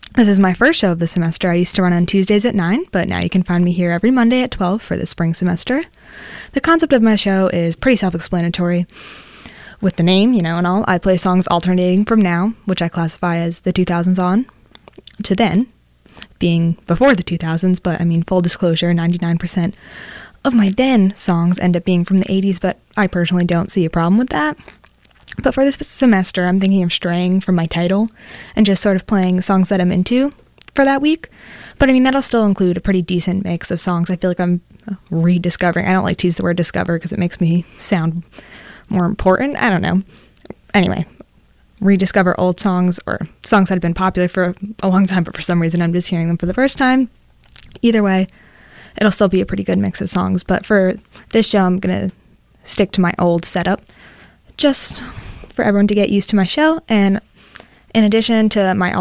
This is my first show of the semester. I used to run on Tuesdays at 9, but now you can find me here every Monday at 12 for the spring semester. The concept of my show is pretty self-explanatory. With the name, and all, I play songs alternating from now, which I classify as the 2000s on, to then, being before the 2000s, but full disclosure, 99% of my then songs end up being from the 80s, but I personally don't see a problem with that. But for this semester, I'm thinking of straying from my title and just sort of playing songs that I'm into for that week. But that'll still include a pretty decent mix of songs I feel like I'm rediscovering. I don't like to use the word discover because it makes me sound more important. I don't know. Anyway, rediscover old songs or songs that have been popular for a long time, but for some reason I'm just hearing them for the first time. Either way, it'll still be a pretty good mix of songs. But for this show, I'm going to stick to my old setup, just for everyone to get used to my show. And in addition to my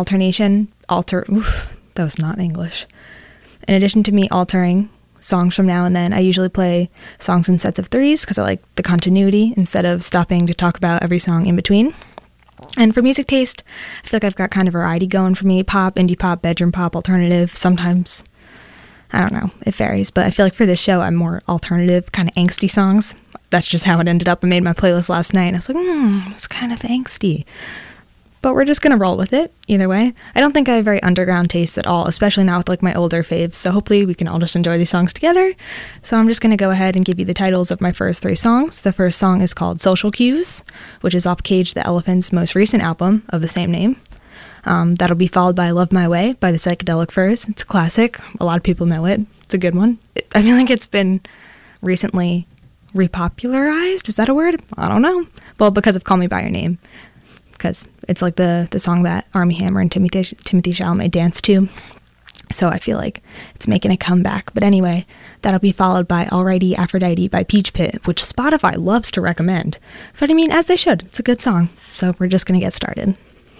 that was not English. In addition to me altering songs from now and then, I usually play songs in sets of threes because I like the continuity instead of stopping to talk about every song in between. And for music taste, I feel like I've got kind of variety going for me. Pop, indie pop, bedroom pop, alternative. Sometimes, I don't know, it varies. But I feel like for this show, I'm more alternative, kind of angsty songs. That's just how it ended up. I made my playlist last night and I was like, it's kind of angsty. But we're just going to roll with it either way. I don't think I have very underground tastes at all, especially not with my older faves. So hopefully we can all just enjoy these songs together. So I'm just going to go ahead and give you the titles of my first three songs. The first song is called Social Cues, which is off Cage the Elephant's most recent album of the same name. That'll be followed by Love My Way by the Psychedelic Furs. It's a classic. A lot of people know it. It's a good one. I feel like it's been recently repopularized. Is that a word? I don't know. Well, because of Call Me By Your Name. Because it's like the song that Armie Hammer and Timothy Chalamet danced to. So I feel like it's making a comeback. But anyway, that'll be followed by Alrighty Aphrodite by Peach Pit, which Spotify loves to recommend. But as they should. It's a good song. So we're just going to get started.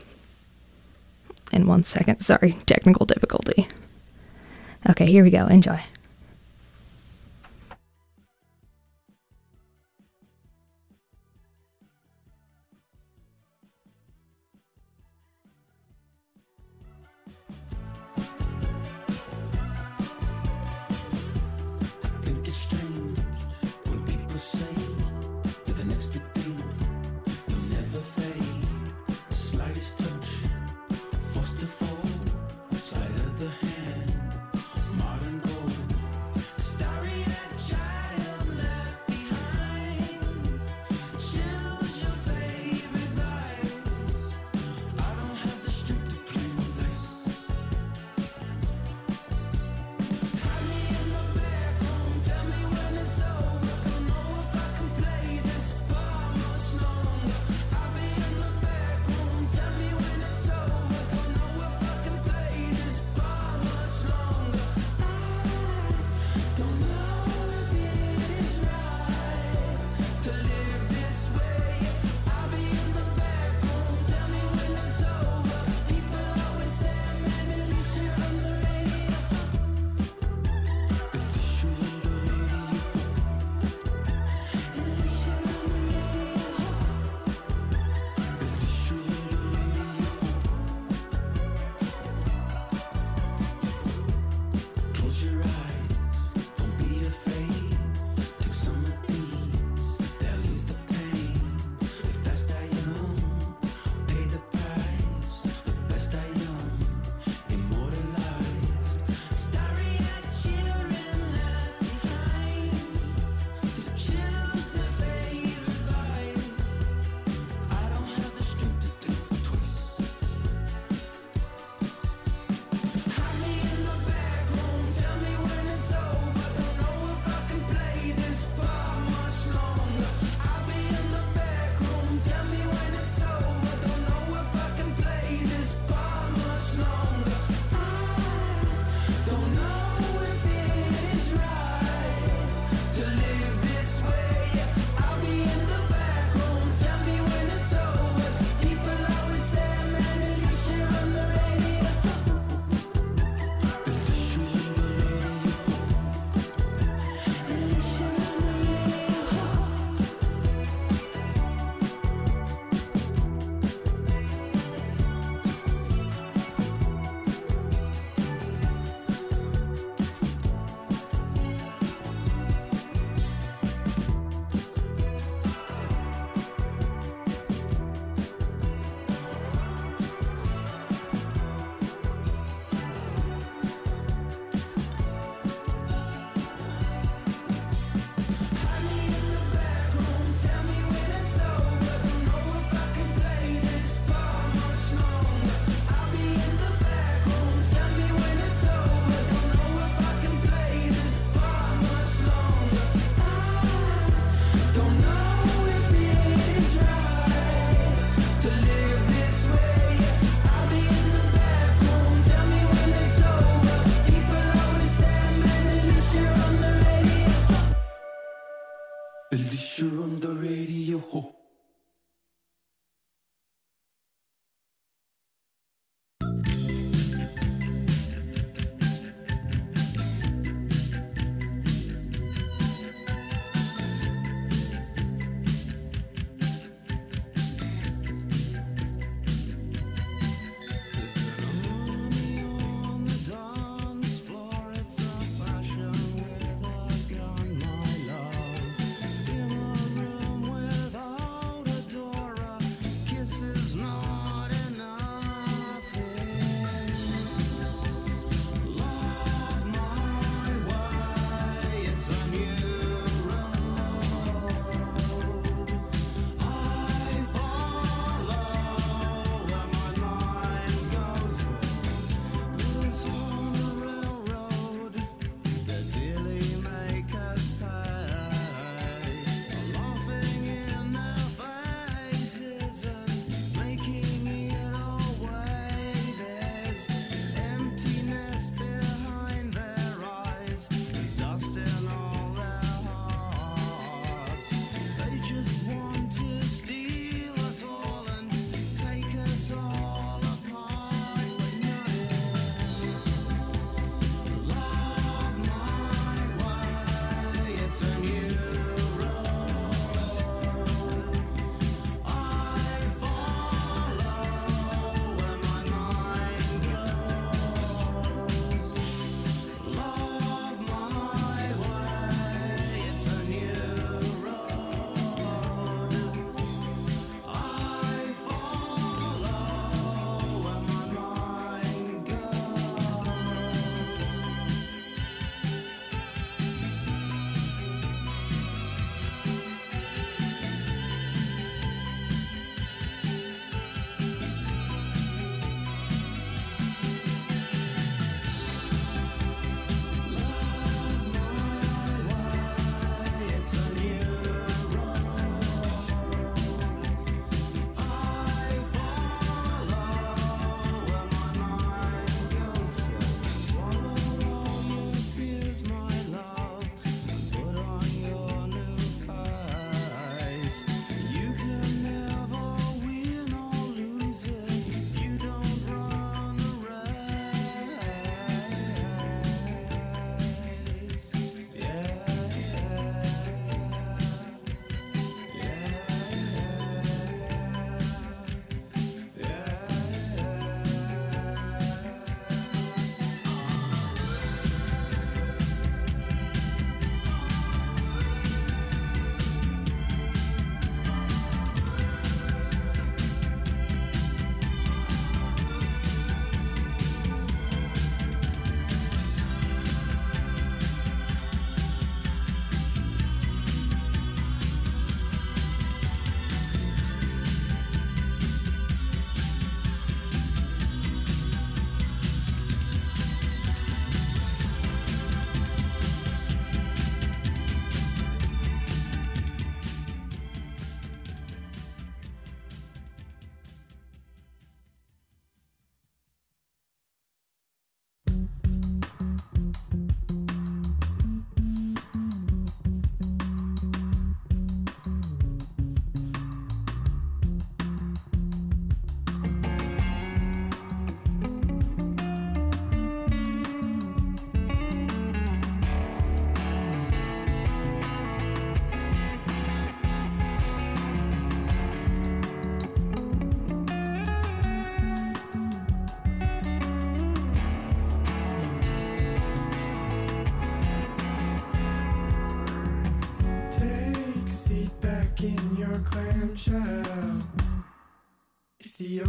In 1 second. Sorry, technical difficulty. Okay, here we go. Enjoy.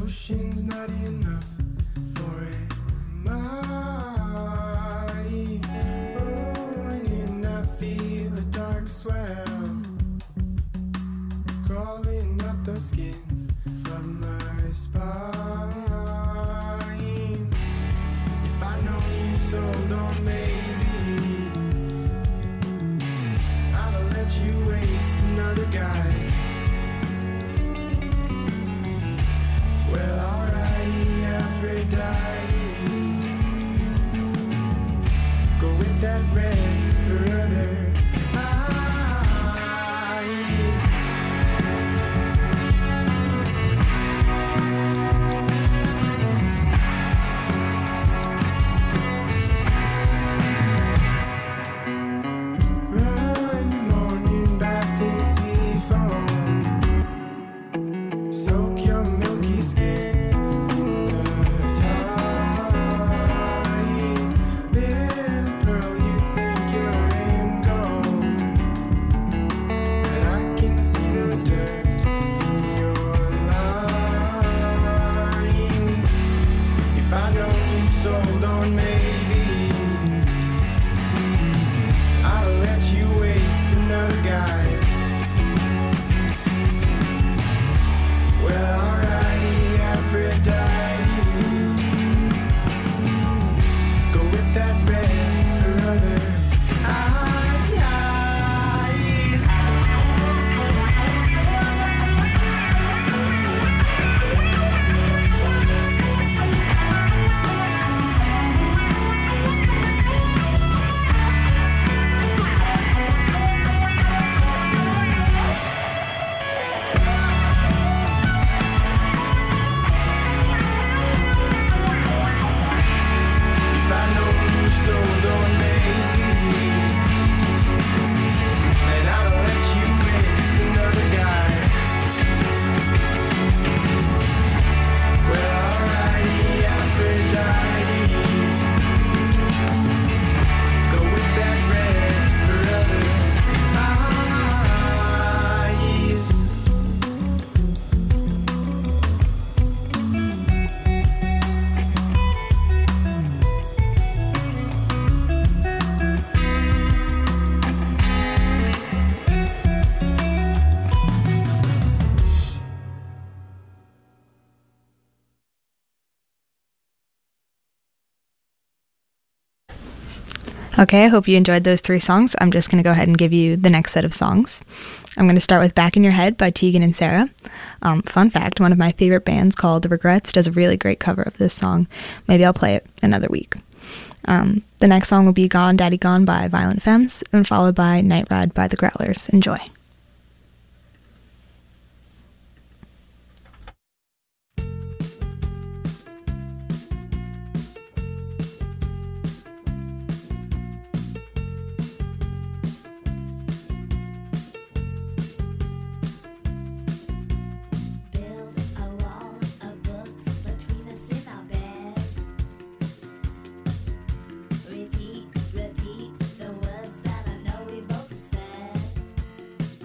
ocean's not enough, nor am I. Rolling in, I feel a dark swell crawling up the skin of my spine. If I know you sold on maybe, I'd let you waste another guy. Well, alrighty, Aphrodite, go with that red for other eyes. Run morning bath in sea foam, soak your milky skin in the tide. Little pearl, you think you're in gold, but I can see the dirt in your lines. If I know you've sold on maybe, I'll let you waste another guy. Well, alrighty, Aphrodite, go with that red for other eyes. If I know you sold on maybe, then I'll let you waste another guy. Well, alrighty, Aphrodite, go with that red for other eyes. Okay, I hope you enjoyed those 3 songs. I'm just going to go ahead and give you the next set of songs. I'm going to start with Back in Your Head by Tegan and Sara. Fun fact, one of my favorite bands called The Regrets does a really great cover of this song. Maybe I'll play it another week. The next song will be Gone Daddy Gone by Violent Femmes, and followed by Night Ride by The Growlers. Enjoy. Build a wall of books between us in our bed. Repeat the words that I know we both said.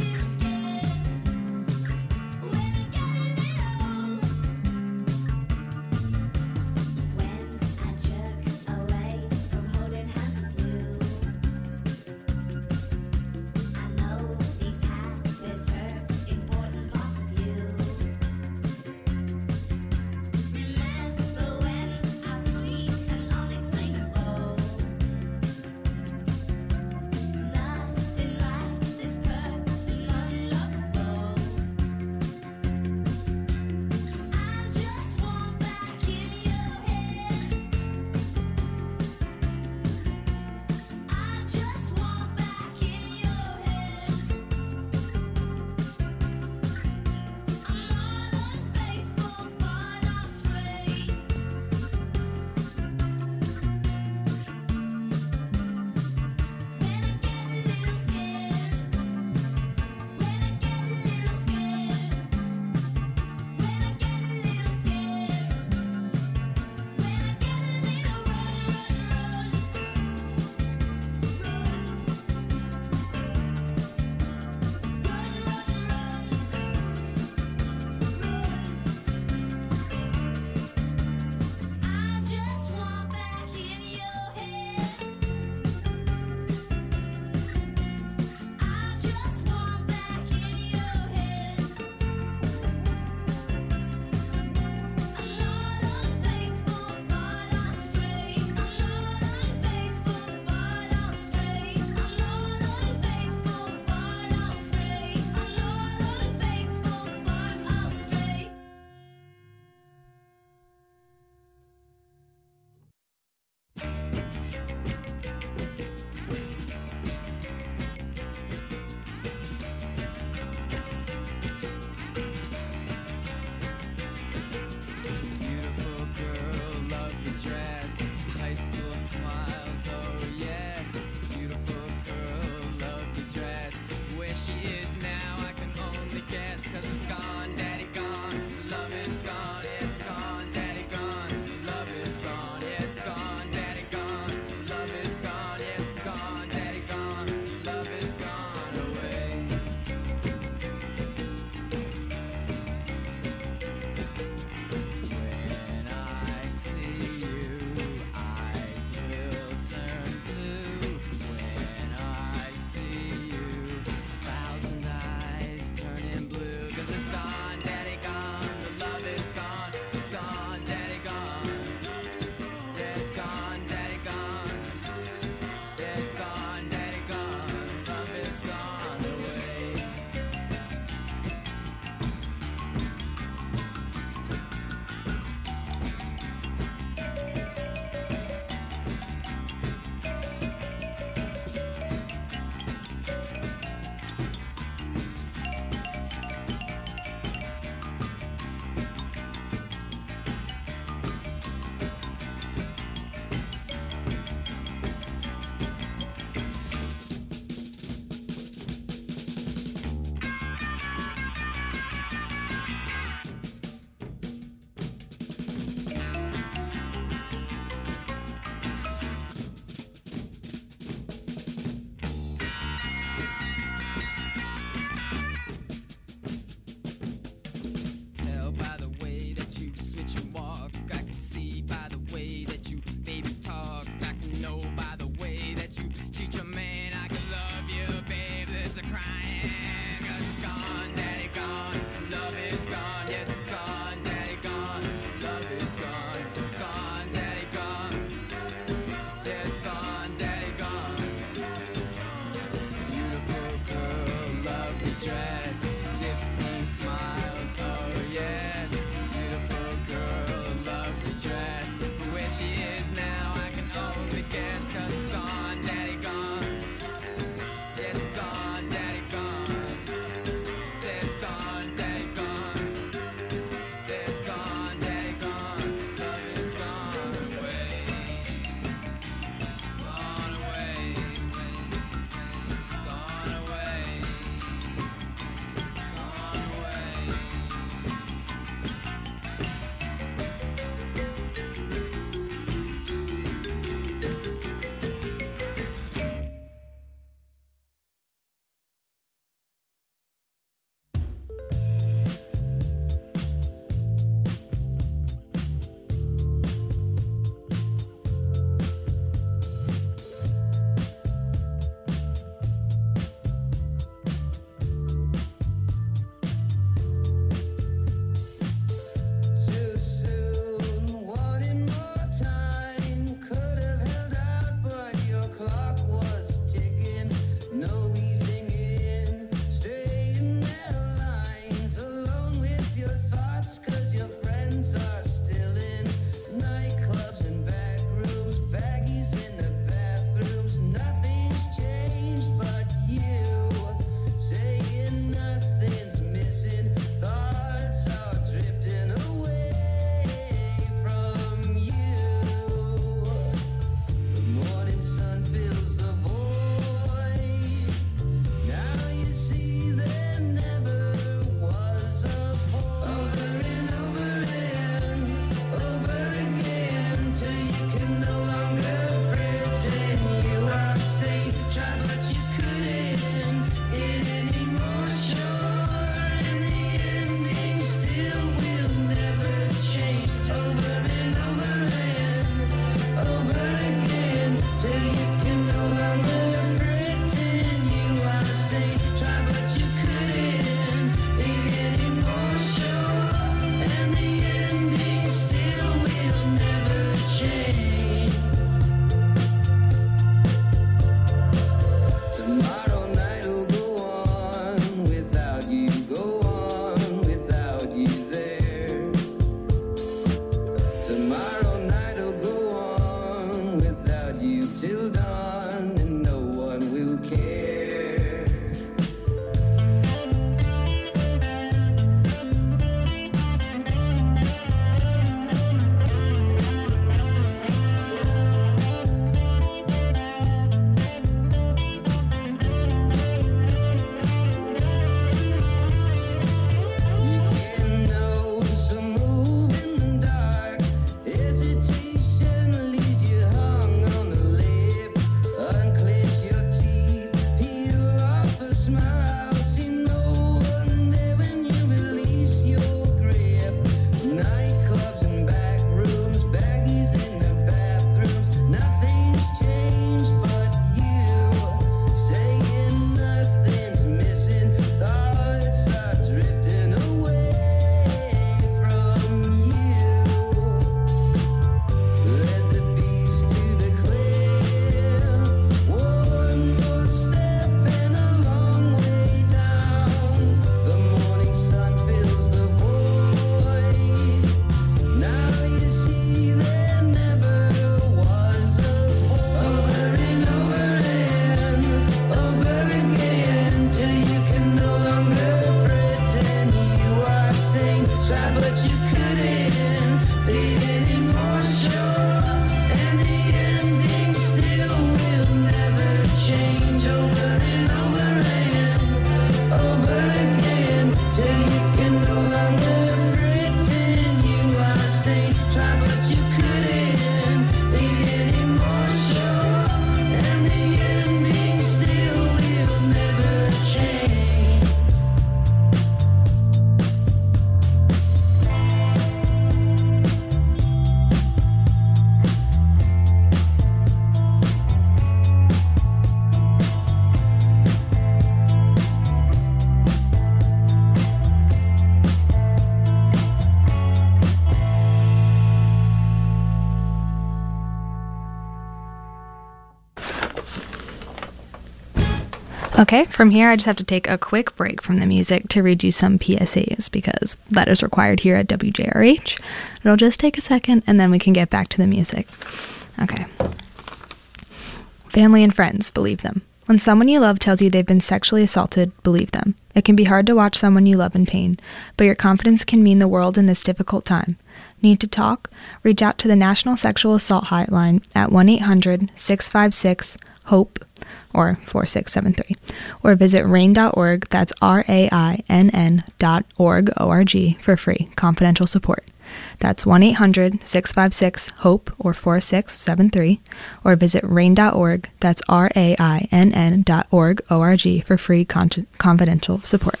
Okay, from here I just have to take a quick break from the music to read you some PSAs because that is required here at WJRH. It'll just take a second and then we can get back to the music. Okay. Family and friends, believe them. When someone you love tells you they've been sexually assaulted, believe them. It can be hard to watch someone you love in pain, but your confidence can mean the world in this difficult time. Need to talk? Reach out to the National Sexual Assault Hotline at 1-800-656-HOPE or 4673, or visit RAINN.org, that's RAINN.org, O-R-G, for free, confidential support. That's 1-800-656-HOPE or 4673, or visit RAINN.org, that's RAINN.org, O-R-G, for free confidential support.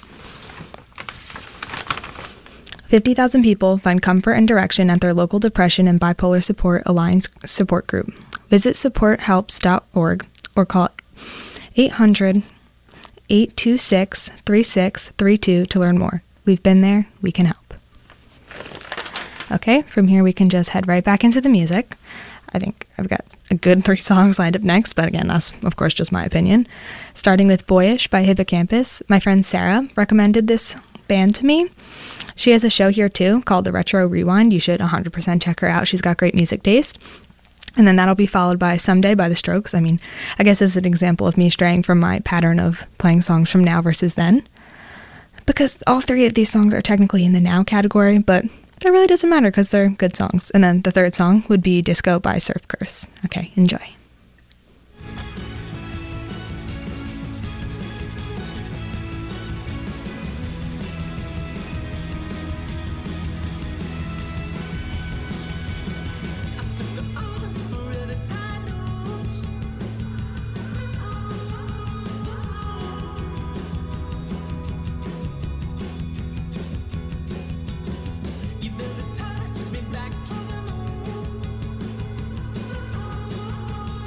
50,000 people find comfort and direction at their local Depression and Bipolar Support Alliance support group. Visit supporthelps.org or call 800-826-3632 to learn more. We've been there, we can help. Okay, from here we can just head right back into the music. I think I've got a good 3 songs lined up next, but again, that's of course just my opinion. Starting with Boyish by Hippocampus. My friend Sarah recommended this band to me. She has a show here too called The Retro Rewind. You should 100% check her out. She's got great music taste. And then that'll be followed by Someday by The Strokes. I mean, I guess this is an example of me straying from my pattern of playing songs from now versus then. Because all 3 of these songs are technically in the now category, but that really doesn't matter because they're good songs. And then the 3rd song would be Disco by Surf Curse. Okay, enjoy. You never touched me back to the moon.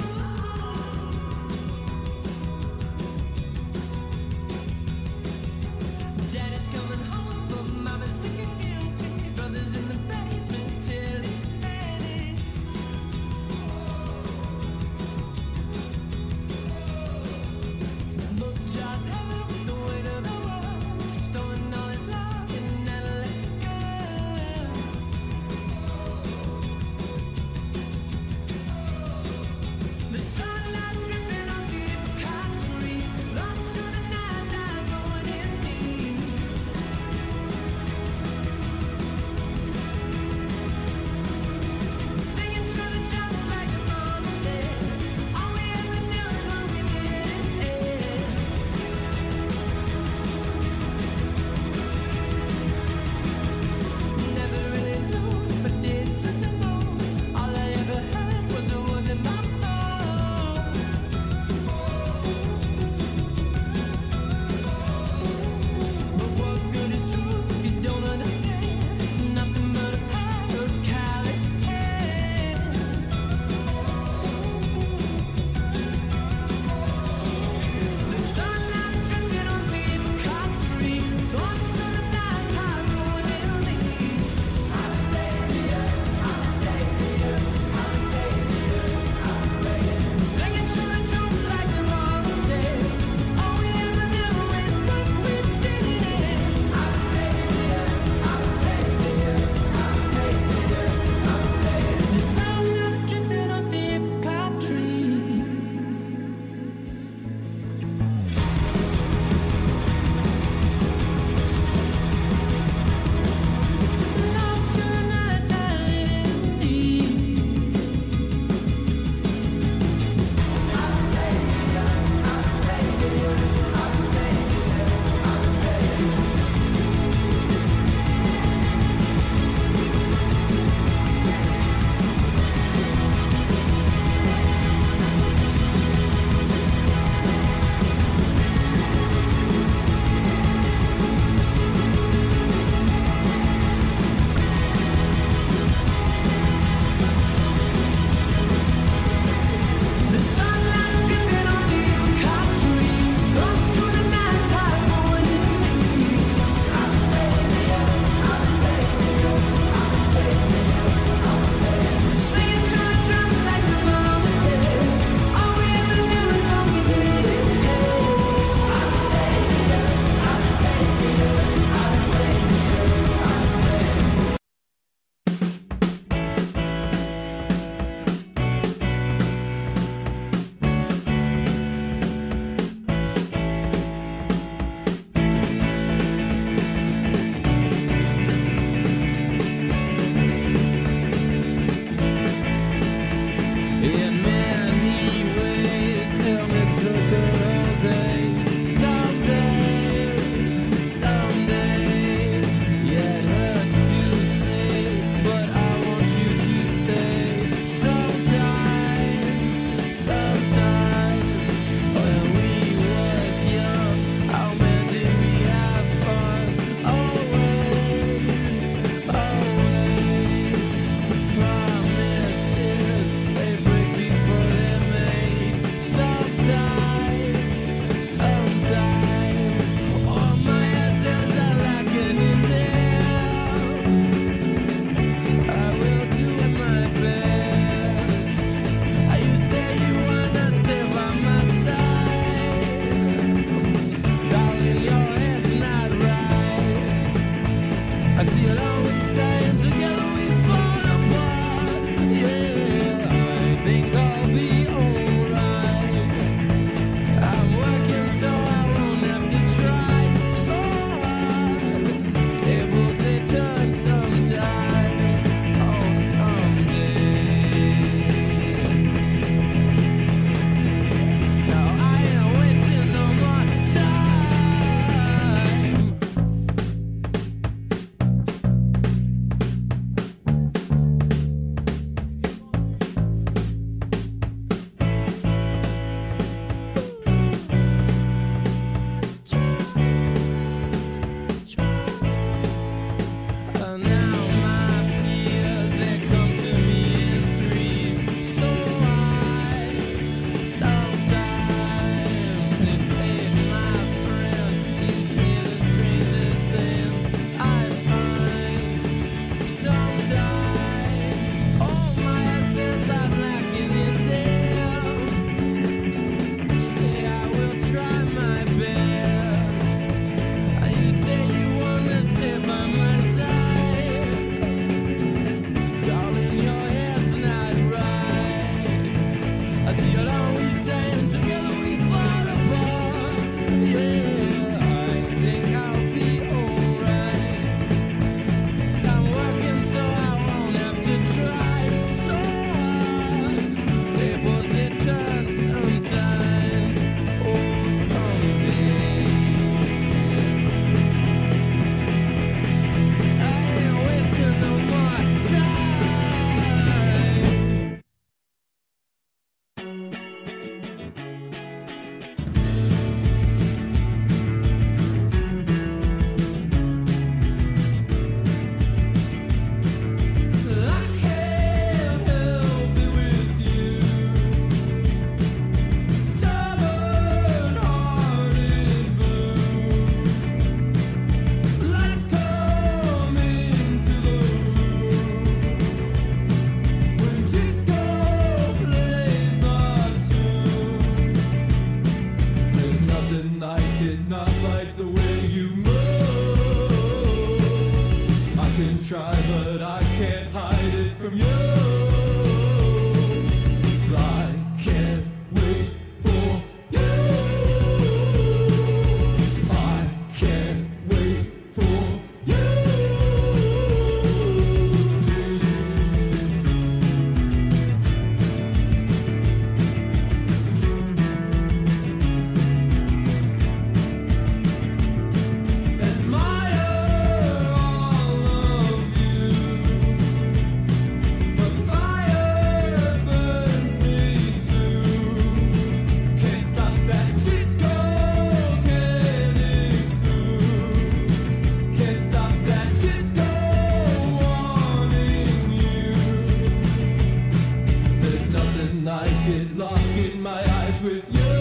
with you.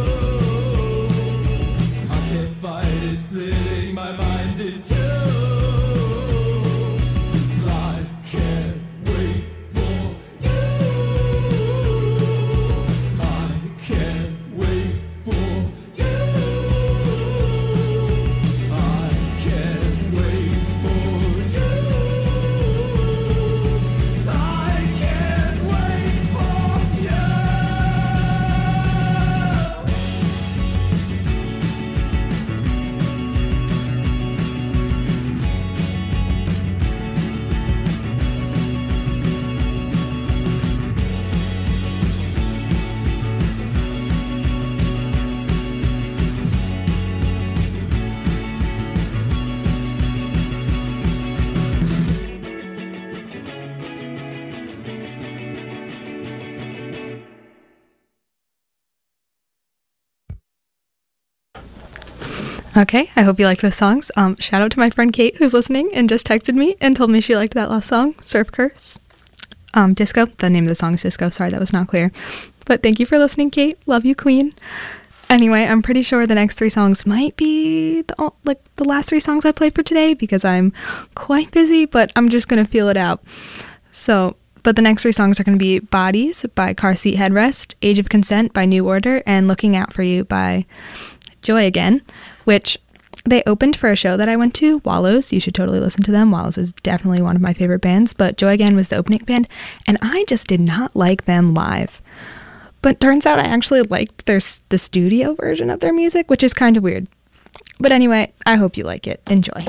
I can't fight it, splitting my mind in two. 'Cause I can't wait for you. I can't wait for you. I can't wait for you. I can't wait for you. Okay, I hope you like those songs. Shout out to my friend Kate who's listening and just texted me and told me she liked that last song, Surf Curse. Disco, the name of the song is Disco. Sorry, that was not clear. But thank you for listening, Kate. Love you, Queen. Anyway, I'm pretty sure the next 3 songs might be the last 3 songs I played for today because I'm quite busy, but I'm just going to feel it out. But the next 3 songs are going to be Bodies by Car Seat Headrest, Age of Consent by New Order, and Looking Out For You by Joy Again, which they opened for a show that I went to, Wallows. You should totally listen to them. Wallows is definitely one of my favorite bands, but Joy Again was the opening band, and I just did not like them live. But turns out I actually liked the studio version of their music, which is kind of weird. But anyway, I hope you like it. Enjoy.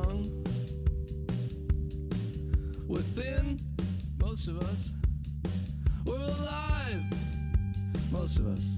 young. We're thin, most of us. We're alive, most of us.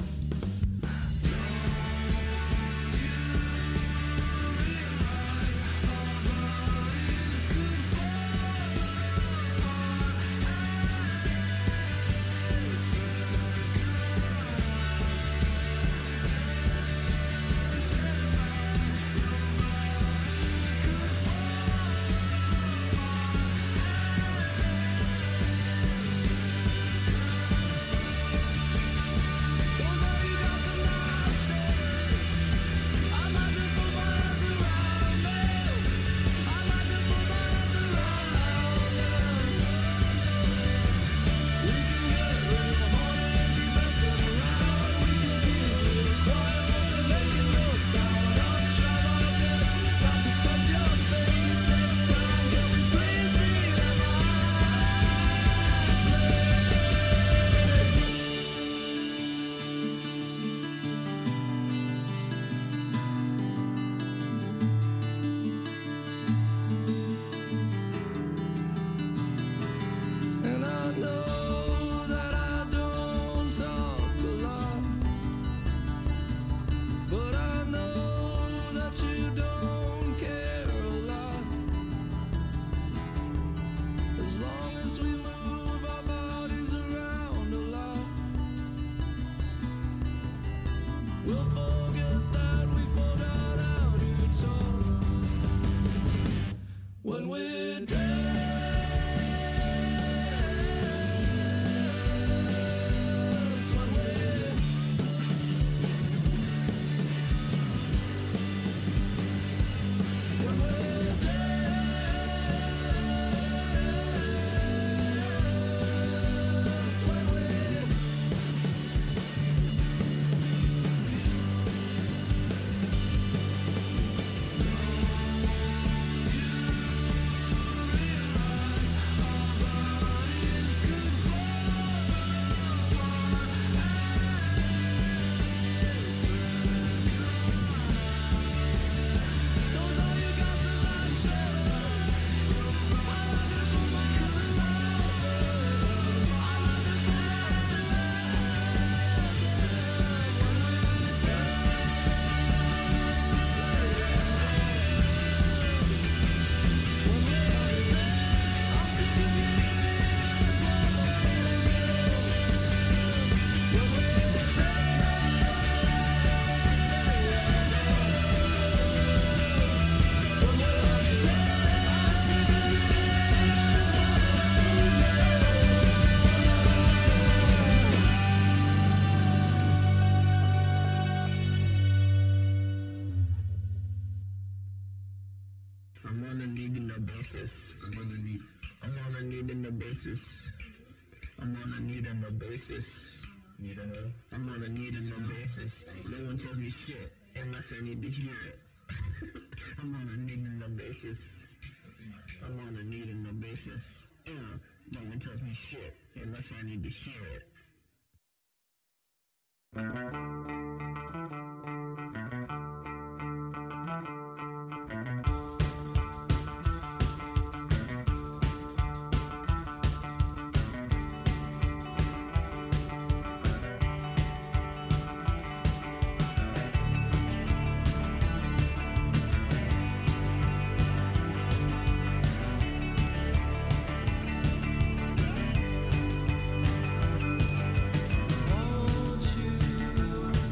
And I know that I don't talk a lot, but I know that you don't care a lot. As long as we move our bodies around a lot, we'll forget that we forgot how to talk. When we're dead. I'm on a needing a basis. I'm on a needing a basis. I'm on a needing a basis. I'm on a needing a basis. No one tells me shit unless I need to hear it. I'm on a needing a basis. I'm on a needing a basis. No one tells me shit unless I need to hear it. Won't you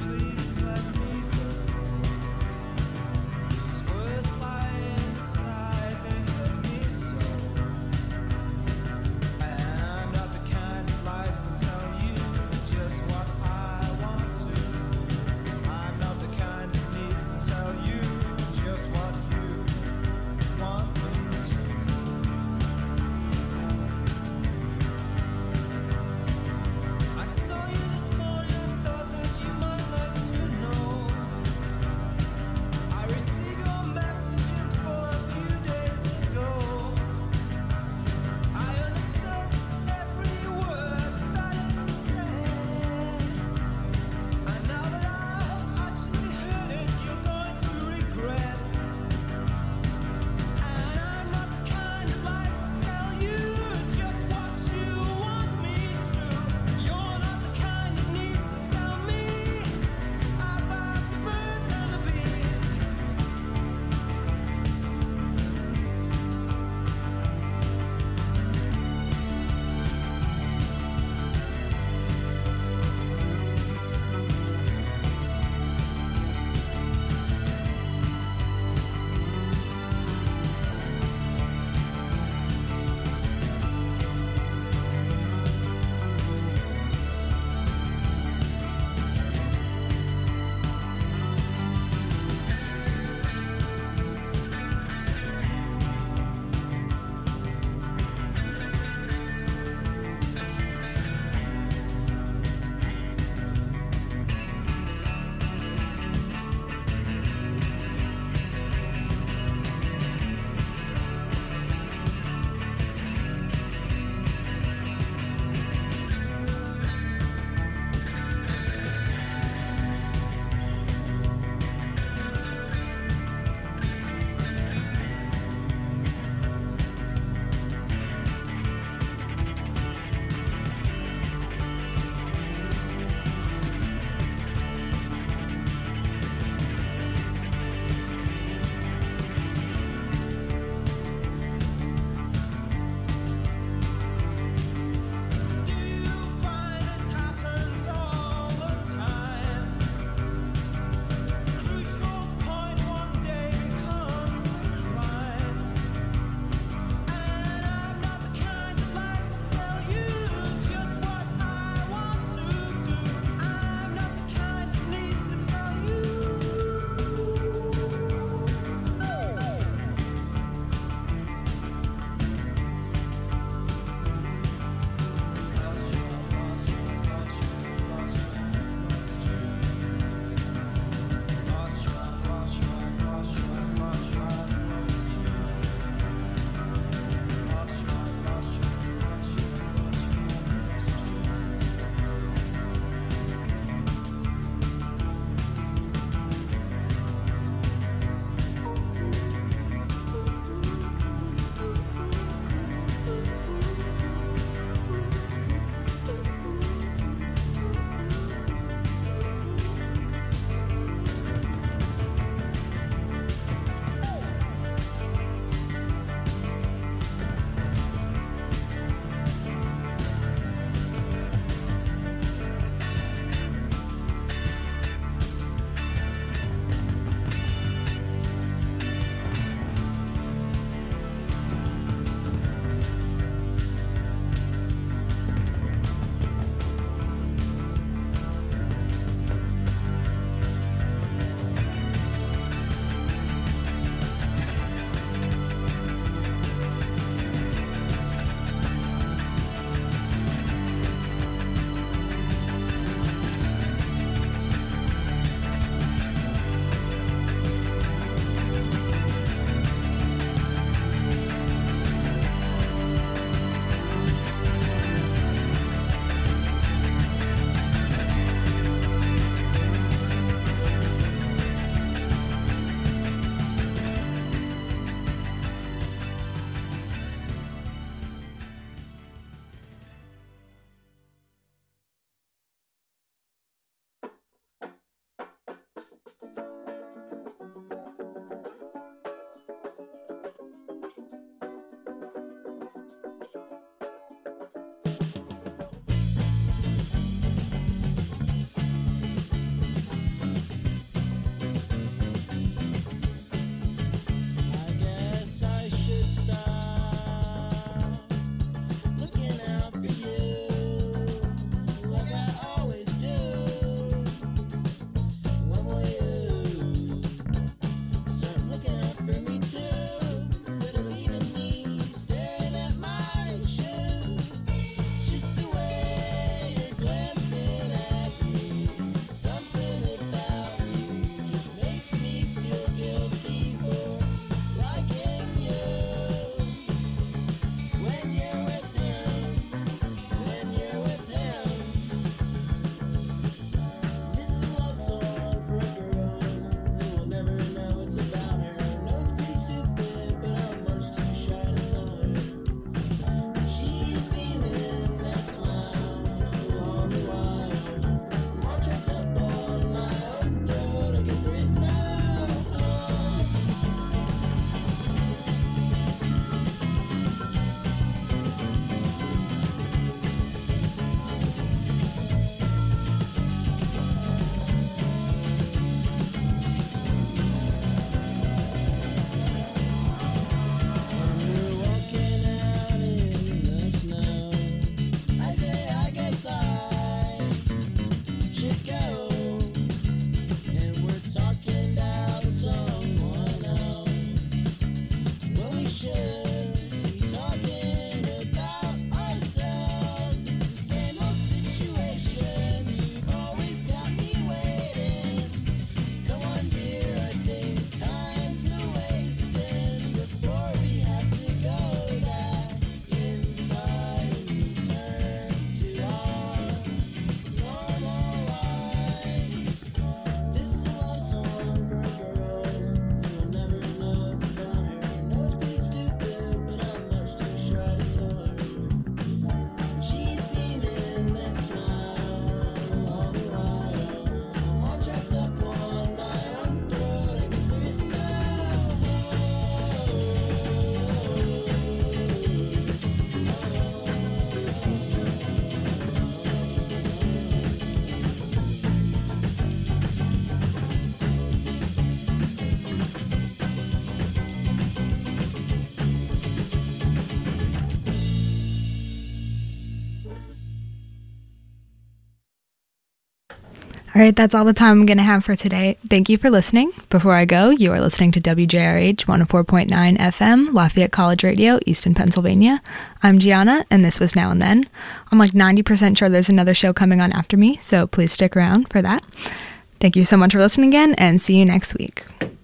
All right, that's all the time I'm going to have for today. Thank you for listening. Before I go, you are listening to WJRH 104.9 FM, Lafayette College Radio, Easton, Pennsylvania. I'm Gianna, and this was Now and Then. I'm like 90% sure there's another show coming on after me, so please stick around for that. Thank you so much for listening again, and see you next week.